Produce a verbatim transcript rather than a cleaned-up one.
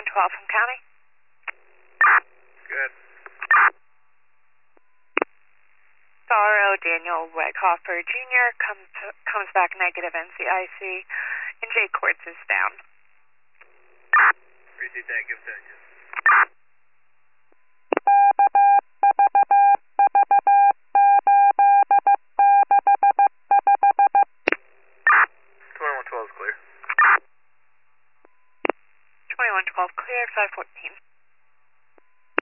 twenty-one twelve from County. Good. Sorrow Daniel Weghoffer Junior comes comes back negative N C I C, and Jay Quartz is down. Repeat that, give attention. twenty-one twelve is clear. twenty-one twelve clear, five fourteen.